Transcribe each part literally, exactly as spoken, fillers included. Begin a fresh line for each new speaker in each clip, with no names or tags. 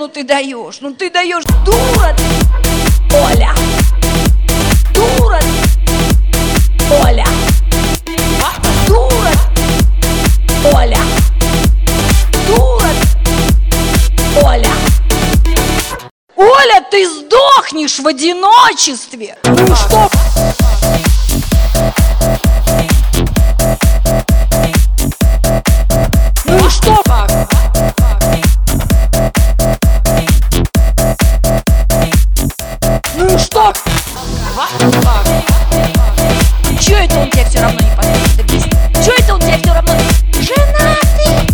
ну ты даешь, ну ты даешь, дура ты, Оля, дура ты, Оля, дура ты, Оля, дура ты, Оля. Оля, ты сдохнешь в одиночестве. Ну что? Ну что? Ну что? Чё это он тебя все равно не подпишет? Чё это он тебя все равно? Женатый?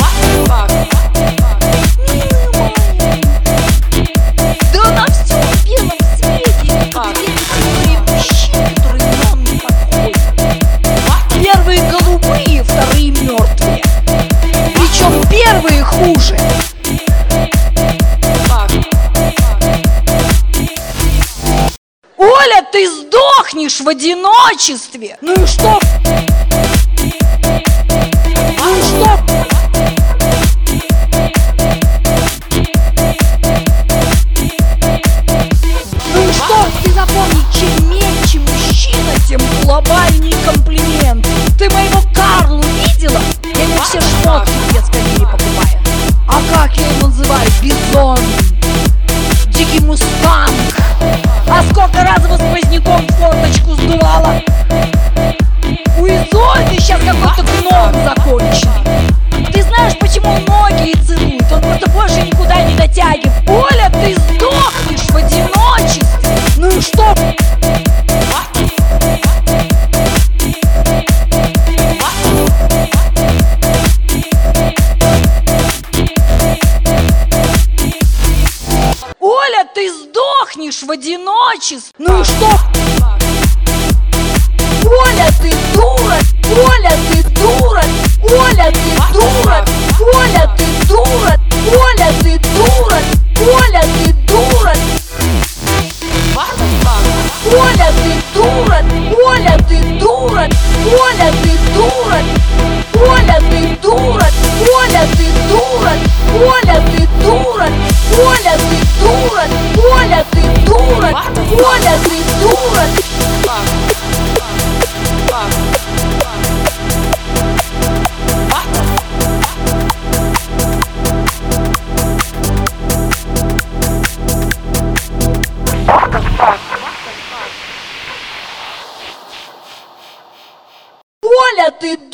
Да на всем белом свете эти мужчины, которые нам не подходят. Первые голубые, вторые мертвые. Причем первые хуже. Оля, ты сдохнешь в одиночестве. Ну и что? Ну и что? Ну и что? Ты запомни, чем меньше мужчина, тем глобальнее комплимент. Ты моего Карлу видела? Я ему все шмотки в детском мире покупаю. А как я его называю? Бизон, дикий мустанг. А сколько раз его сквозняком форточку сдувала? У Изольды сейчас какой-то гном законченный. Ты знаешь, почему он ноги целует? Он просто больше никуда не дотягивает. Оля, ты сдохнешь в одиночестве. Ну и что? Оля, ты сдохнешь в одиночестве. Ну и что? Оля, ты дура! Оля, ты дура! Оля, ты дура! Оля, ты дура! Оля, ты дура! Оля, ты дура! Оля, ты дура! Оля, ты дура! Оля, ты дура! Оля, ты дура! Оля, ты дура! Оля, ты дура! Оля, ты дура! Оля, ты дура! Оля, ты дура! Оля, ты